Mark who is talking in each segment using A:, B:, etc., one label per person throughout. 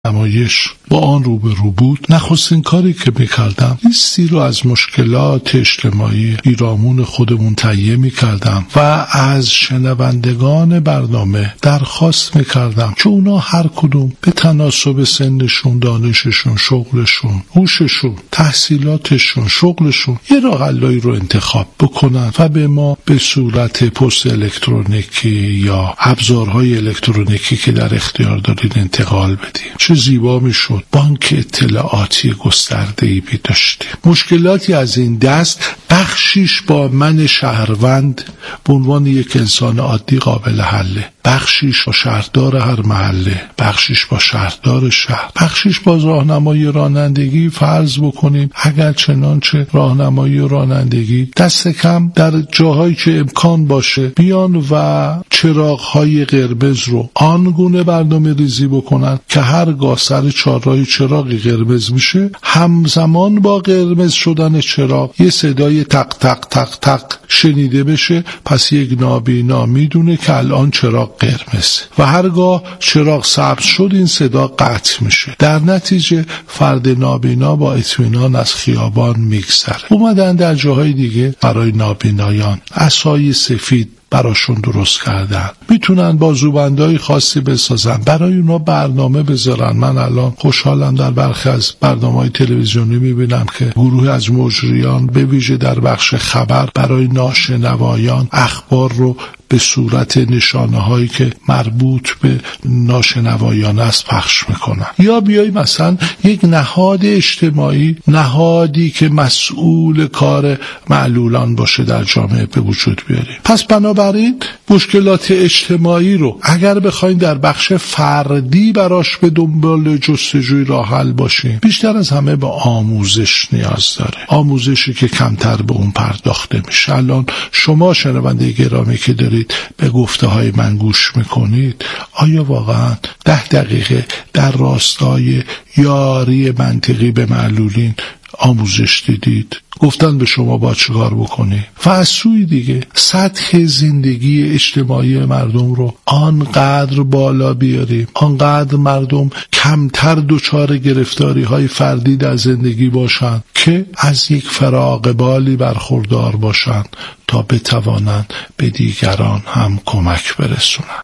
A: نمایش با آن روبرو بود، نخستین کاری که میکردم لیستی رو از مشکلات اجتماعی پیرامون خودمون تهیه میکردم و از شنوندگان برنامه درخواست میکردم که اونا هر کدوم به تناسب سنشون، دانششون، شغلشون، هوششون، تحصیلاتشون، شغلشون یه راه حلایی رو انتخاب بکنن و به ما به صورت پست الکترونیکی یا ابزارهای الکترونیکی که در اختیار دارین انتقال بدیم. چه زیبا میشد بانک اطلاعاتی گسترده‌ای داشتیم. مشکلاتی از این دست بخشیش با من شهروند به عنوان یک انسان عادی قابل حله، بخشیش با شهردار هر محله، بخشیش با شهردار شهر، بخشیش با راهنمای رانندگی. فرض بکنیم اگر چنانچه راهنمایی رانندگی دست کم در جاهایی که امکان باشه بیان و چراغ‌های قرمز رو آنگونه برنامه ریزی بکنن که هرگاه سر چهارراه چراغی قرمز میشه، همزمان با قرمز شدن چراغ یه صدای تق تق تق تق شنیده بشه، پس یک نابینا میدونه که الان چراغ قرمز و هرگاه چراغ سبز شد این صدا قطع میشه. در نتیجه فرد نابینا با اطمینان از خیابان میگذره. اومدن در جاهای دیگه برای نابینایان عصای سفید براشون درست کردن، میتونن بازوبندهای خاصی بسازن، برای اونا برنامه بذارن. من الان خوشحالم در برخی از برنامه‌های تلویزیونی میبینم که گروه از مجریان به ویژه در بخش خبر برای ناشنوایان اخبار رو به صورت نشانه‌هایی که مربوط به ناشنوایان است پخش میکنن. یا بیای مثلا یک نهاد اجتماعی، نهادی که مسئول کار معلولان باشه در جامعه به وجود بیاریم. پس بنابراین مشکلات اجتماعی رو اگر بخوایم در بخش فردی براش به دنبال جستجوی راه حل باشیم، بیشتر از همه به آموزش نیاز داره. آموزشی که کمتر به اون پرداخته میشه. الان شما شنونده گرامی که دارید به گفته های من گوش میکنید، آیا واقعا 10 دقیقه در راستای یاری منطقی به معلولین آموزش دیدید؟ گفتن به شما با چیکار بکنی؟ و از سوی دیگه سطح زندگی اجتماعی مردم رو آنقدر بالا بیاریم، آنقدر مردم کمتر دچار گرفتاری های فردی در زندگی باشن که از یک فراغ بالی برخوردار باشن تا بتوانن به دیگران هم کمک برسونن.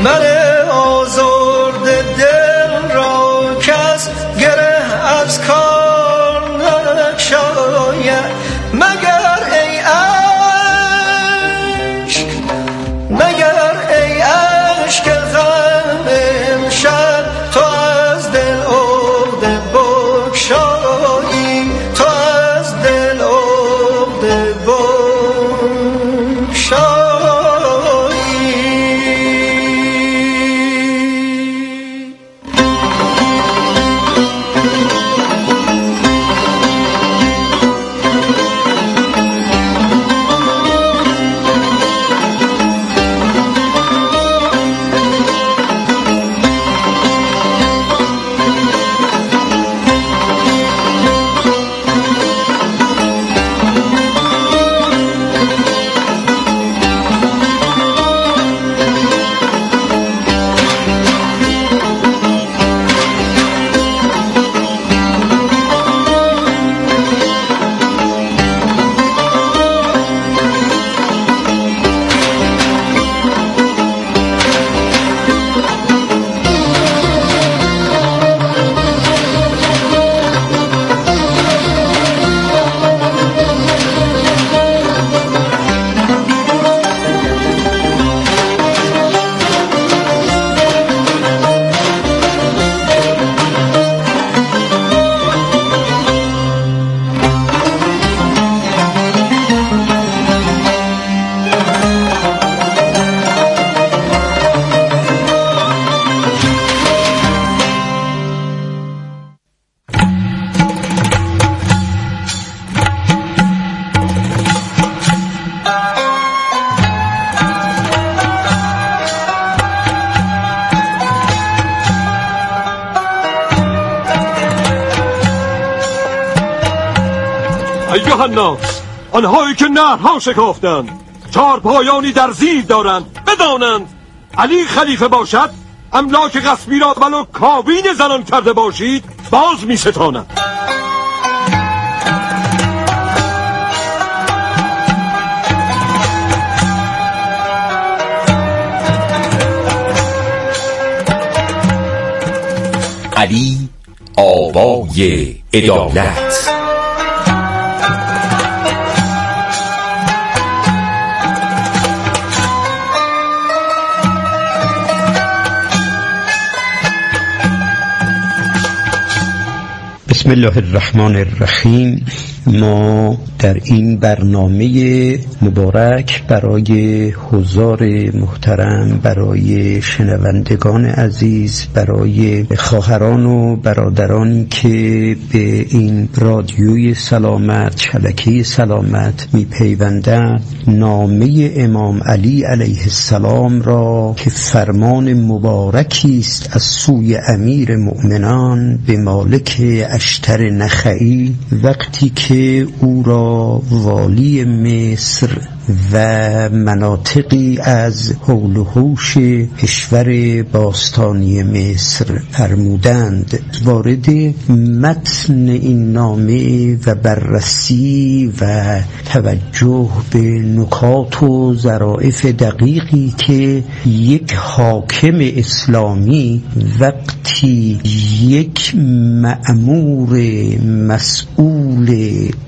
B: من آزرده دل را کس گره از کار نگشاید مگر ای عشق، مگر ای عشق غم امشب تو از دل عقده بگشایی، تو از دل عقده بگشایی.
C: ایها الناس، آنهایی که نهرها شکافتند، چهار پایانی در زیر دارند، بدانند علی خلیفه باشد، املاک غصبی را ولو کابین زنان کرده باشید باز می ستاند.
D: علی آوای عدالت.
E: بسم الله الرحمن الرحیم. ما در این برنامه مبارک برای حضار محترم، برای شنوندگان عزیز، برای خواهران و برادرانی که به این رادیوی سلامت، شبکه سلامت میپیوندند، نامه امام علی علیه السلام را که فرمان مبارکی است از سوی امیر مؤمنان به مالک اشتر نخعی، وقتی که او را والی مصر و مناطقی از حول و حوش کشور باستانی مصر فرمودند، وارد متن این نامه و بررسی و توجه به نکات و ظرافت دقیقی که یک حاکم اسلامی وقتی یک مأمور مسئول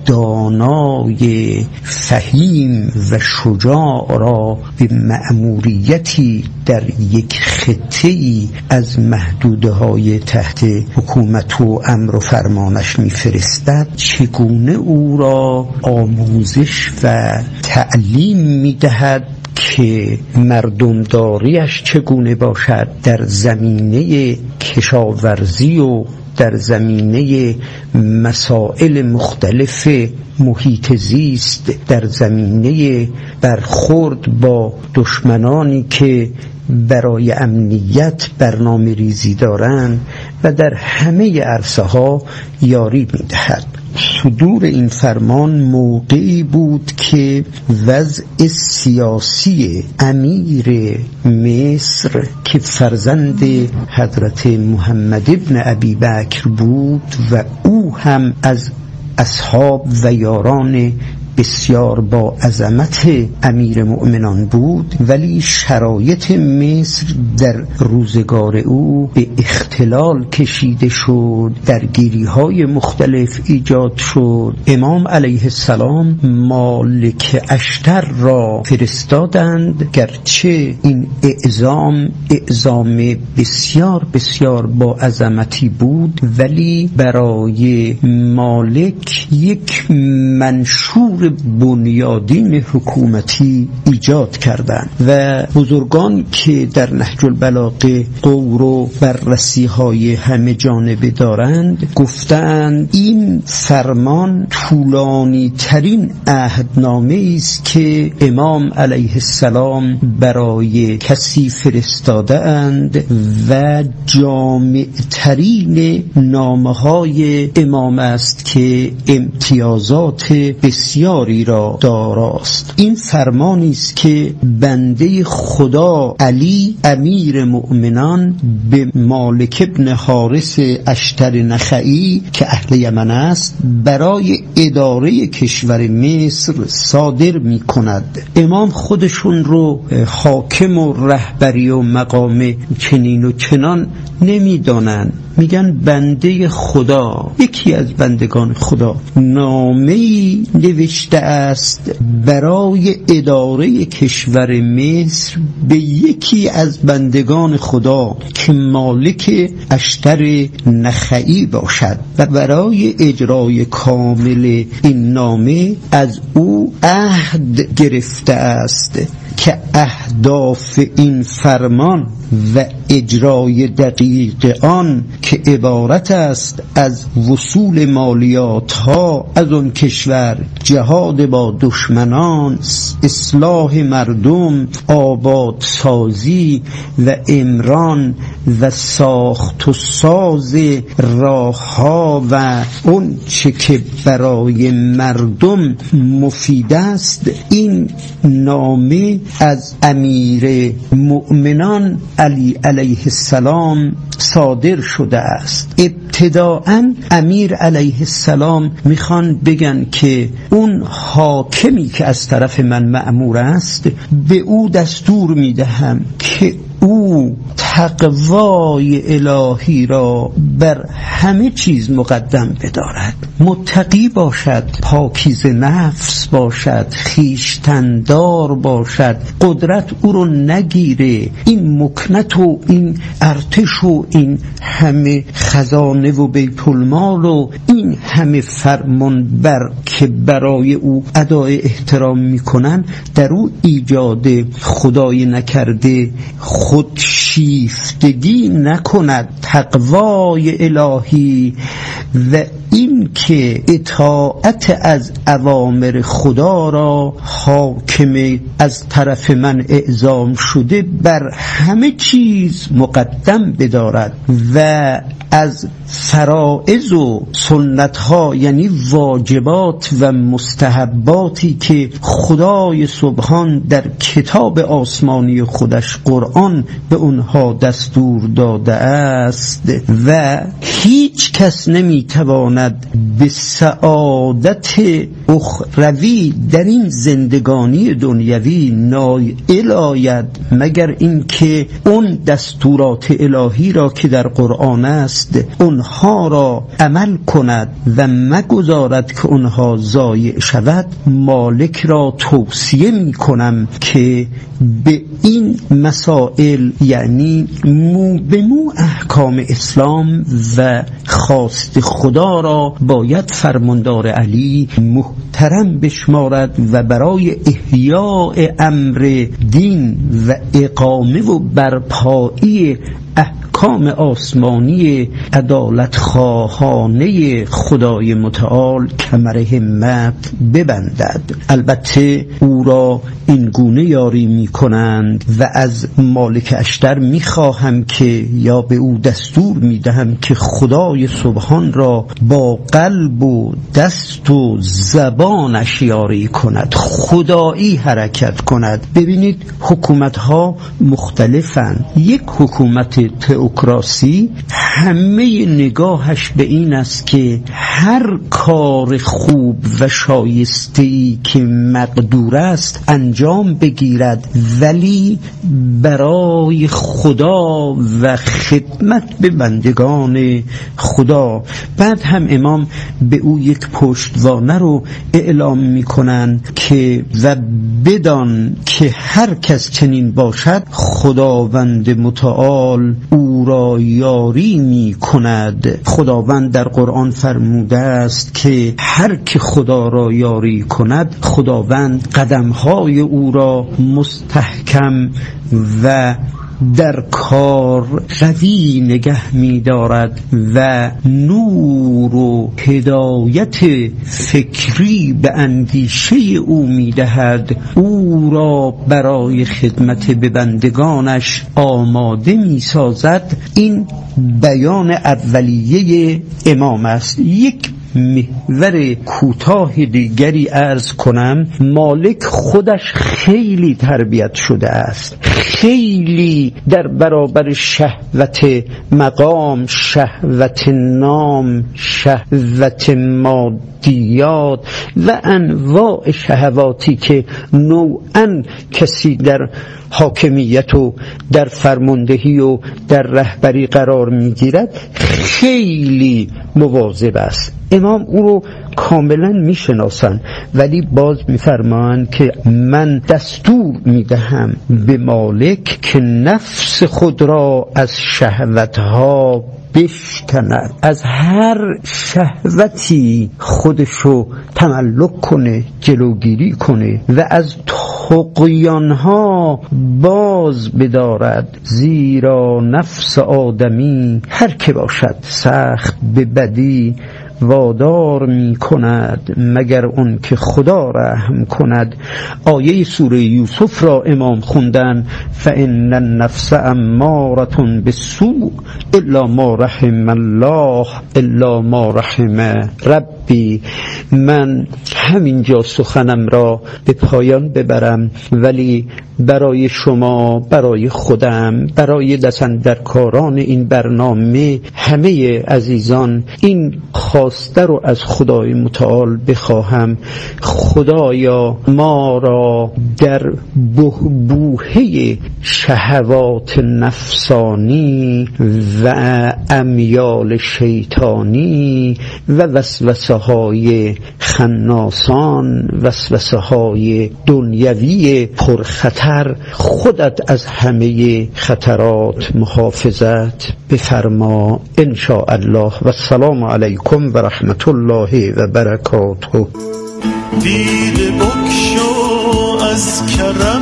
E: دانای فهیم و شجاع را به مأموریتی در یک خطه‌ای از محدوده‌های تحت حکومت و امر و فرمانش می‌فرستد، چگونه او را آموزش و تعلیم می‌دهد که مردمداریش چگونه باشد در زمینه کشاورزی و در زمینه مسائل مختلف محیط زیست، در زمینه برخورد با دشمنانی که برای امنیت برنامه ریزی دارند و در همه عرصه ها یاری می‌دهد. صدور این فرمان موقعی بود که وضع سیاسی امیر مصر که فرزند حضرت محمد ابن ابی بکر بود و او هم از اصحاب و یاران بسیار با عظمت امیر مؤمنان بود، ولی شرایط مصر در روزگار او به اختلال کشیده شد، درگیری‌های مختلف ایجاد شد. امام علیه السلام مالک اشتر را فرستادند، گرچه این اعزام بسیار بسیار با عظمتی بود، ولی برای مالک یک منشور بنیادین حکومتی ایجاد کردند و بزرگان که در نهج البلاغه غور و بررسی های همه جانبه دارند گفتند این فرمان طولانی ترین عهدنامه است که امام علیه السلام برای کسی فرستاده اند و جامع ترین نامه های امام است که امتیازات بسیاری را داراست. این فرمانی است که بنده خدا علی امیر مؤمنان به مالک ابن حارث اشتر نخعی که اهل یمن است برای اداره کشور مصر صادر می کند. امام خودشون رو حاکم و رهبری و مقام چنین و چنان نمی دانند، میگن بنده خدا، یکی از بندگان خدا نامه‌ای نوشته است برای اداره کشور مصر به یکی از بندگان خدا که مالک اشتر نخعی باشد و برای اجرای کامل این نامه از او عهد گرفته است که اهداف این فرمان و اجرای دقیق آن که عبارت است از وصول مالیات ها از آن کشور، جهاد با دشمنان، اصلاح مردم، آبادسازی و عمران و ساخت و ساز راه ها و اون چه که برای مردم مفید است. این نامه از امیر مؤمنان علی علیه السلام صادر شده است. ابتداءً امیر علیه السلام میخوان بگن که اون حاکمی که از طرف من مأمور است به او دستور میدهم که او تقوای الهی را بر همه چیز مقدم بدارد، متقی باشد، پاکیزه نفس باشد، خویشتندار باشد، قدرت او رو نگیره، این مکنت و این ارتش و این همه خزانه و بیت المال و این همه فرمان بر که برای او ادای احترام میکنن در او ایجاد خدای نکرده خودشیفتگی نکند، تقوای الهی و این که اطاعت از اوامر خدا را حاکم از طرف من اعزام شده بر همه چیز مقدم بدارد و از فرائض و سنت ها یعنی واجبات و مستحباتی که خدای سبحان در کتاب آسمانی خودش قرآن به اونها دستور داده است و هیچ کس نمیتواند به سعادت اخروی در این زندگانی دنیوی نائل آید مگر اینکه اون دستورات الهی را که در قرآن است اونها را عمل کند و مگذارد که اونها ضایع شود. مالک را توصیه می کنم که به این مسائل یعنی مو به مو احکام اسلام و خواست خدا را باید فرماندار علی محترم بشمارد و برای احیاء امر دین و اقامه و برپایی احکام آسمانی عدالت خواهانه خدای متعال کمر همت ببندد. البته او را این گونه یاری می کنند و از مالک اشتر می خواهم که یا به او دستور می دهم که خدای سبحان را با قلب و دست و زبانش یاری کند، خدایی حرکت کند. ببینید حکومت ها مختلفند. یک حکومت تئوکراسی همه نگاهش به این است که هر کار خوب و شایسته‌ای که مقدور است انجام بگیرد، ولی برای خدا و خدمت به بندگان خدا. بعد هم امام به او یک پشتوانه رو اعلام میکنن که و بدان که هر کس چنین باشد خداوند متعال او را یاری می کند. خداوند در قرآن فرموده است که هر که خدا را یاری کند خداوند قدمهای او را مستحکم و در کار قوی نگه می دارد و نور و هدایت فکری به اندیشه او می دهد، او را برای خدمت به بندگانش آماده می سازد. این بیان اولیه امام است. یک محور کوتاه دیگری عرض کنم. مالک خودش خیلی تربیت شده است، خیلی در برابر شهوت مقام، شهوت نام، شهوت مادیات و انواع شهواتی که نوعاً کسی در حاکمیت و در فرماندهی و در رهبری قرار میگیرد خیلی مواظب است. امام او رو کاملا میشناسن، ولی باز میفرمایند که من دستور میدهم به مالک که نفس خود را از شهوتها بشکند، از هر شهوتی خودشو تملک کنه، جلوگیری کنه و از طغیانها باز بدارد، زیرا نفس آدمی هر که باشد سخت به بدی وادار می کند مگر اون که خدا رحم کند. آیه سوره یوسف را امام خوندن فإن النفس امارة بالسوء الا ما رحم الله الا ما رحم ربی. من همینجا سخنم را به پایان ببرم، ولی برای شما، برای خودم، برای دستاندرکاران این برنامه، همه عزیزان این خواسته رو از خدای متعال بخواهم. خدایا ما را در بحبوحه شهوات نفسانی و امیال شیطانی و وسوسه های خناسان، وسوسه های دنیوی پرخطر، خودت از همه خطرات محافظت بفرما ان شاء الله. و السلام علیکم و رحمت الله و برکاته.
B: دیده بکشو از کرم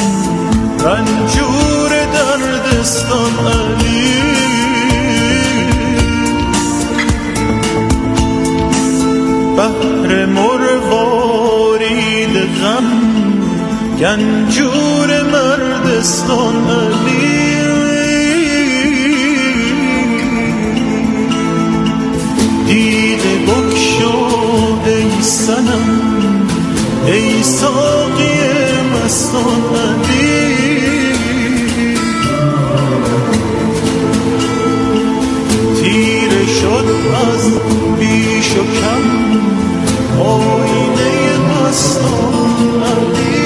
B: رنجور دردستان علی، بحر مروارید غم گنجور مردستان علی. دیده بکشو ای صنم ای ساقی مستان علی، تیره شد از بیش و کم آینه مستان علی.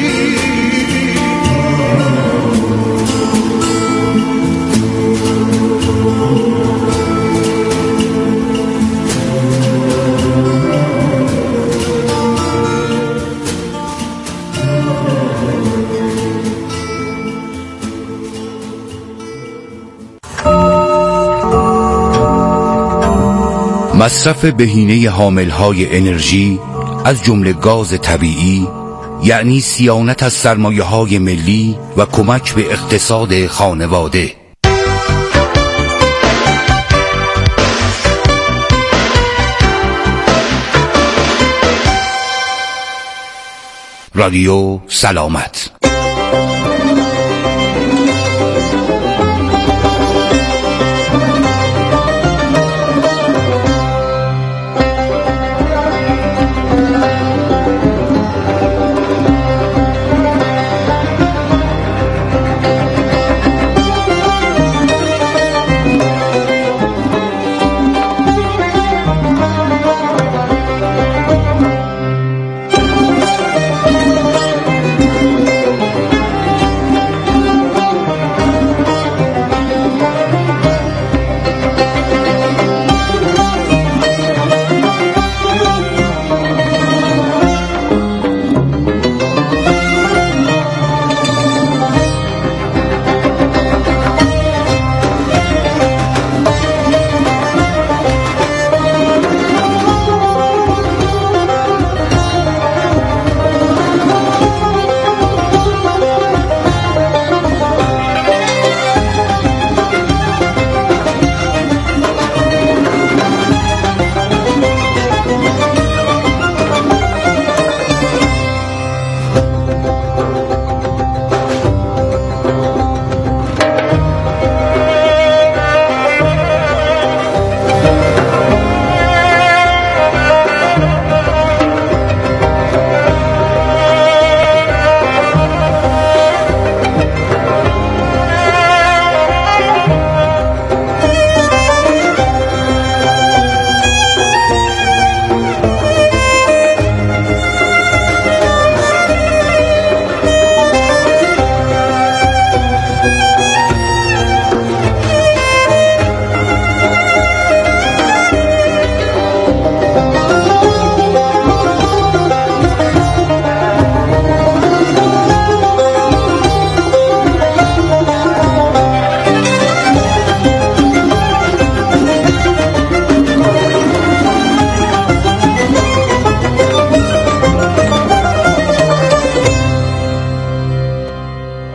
F: مصرف بهینه حاملهای انرژی از جمله گاز طبیعی، یعنی صیانت از سرمایه‌های ملی و کمک به اقتصاد خانواده. رادیو سلامت.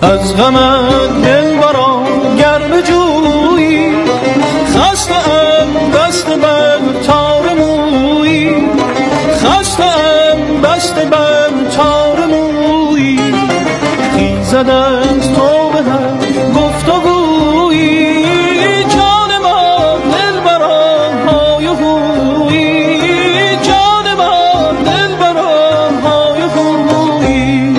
G: از غمت دلبرا گر بجویی، خسته‌ام بسته بر تار مویی، خسته‌ام بسته بر تار مویی، خیزد از تو به هم گفتگویی، جان ما دلبرا های و هویی، جان ما دلبرا های و هویی.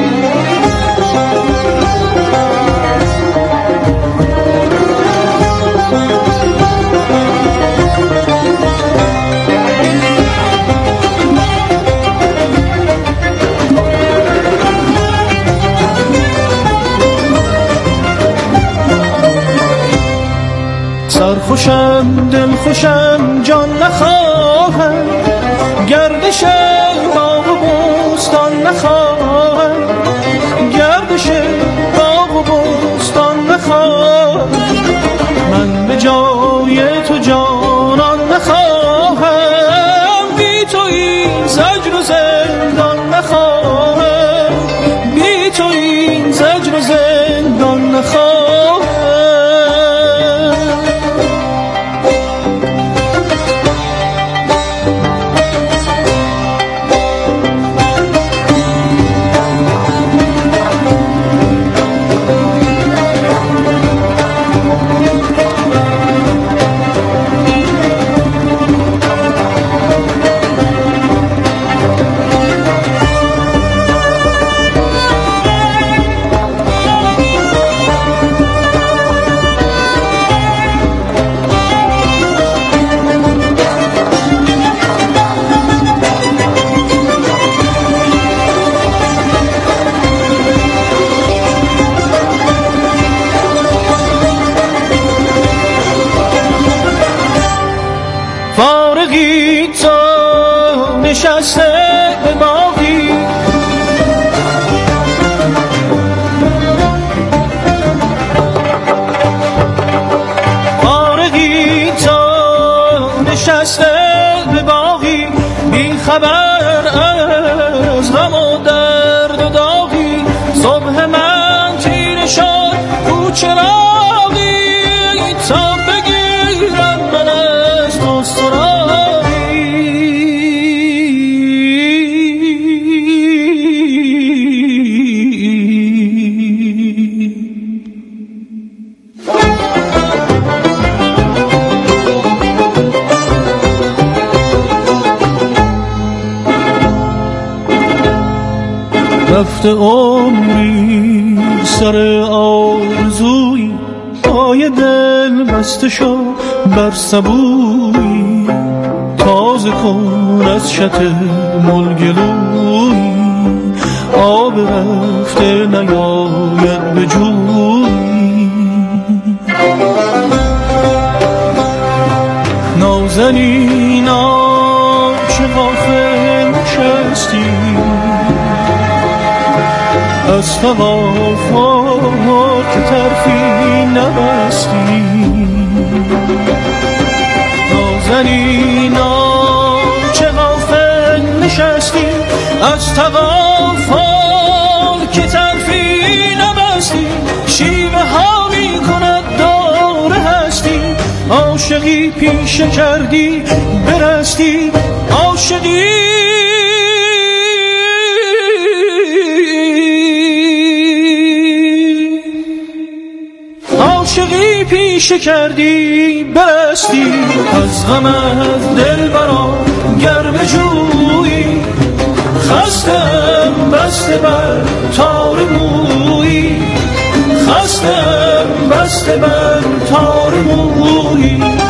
G: سرخوشم دلخوشم جان نخواهم، گردش باغ و بوستان نخواهم، گردش باغ و بوستان نخواهم، من به جای تو جانان نخواهم، بی تو این زجر و زندان نخواهم، بی تو این زجر و زندان نخواهم. فارغی تو نشسته به باغی، فارغی تو نشسته به باغی، بی خبر از غم و درد و داغی، صبح من تیره شد او چراغی، تا بگیرم من از تو سراغی. رفته عمری سر آرزویی، پای دل بسته شو بر سبویی، تازه کن از شتم گلویی، آب رفته نیاید به جویی. نازنینا چه غافل نشستی، از توافق که طرفی نبستی. نازنینا چه غافل نشستی، از توافق که طرفی نبستی. شیوه ها می کند دور هستی، عاشقی پیشه کردی برستی. عاشقی عاشقی پیشه کردی برستی، از غمت دلبرا گر بجویی، خستم بسته بر تار مویی، خستم بسته بر تار مویی.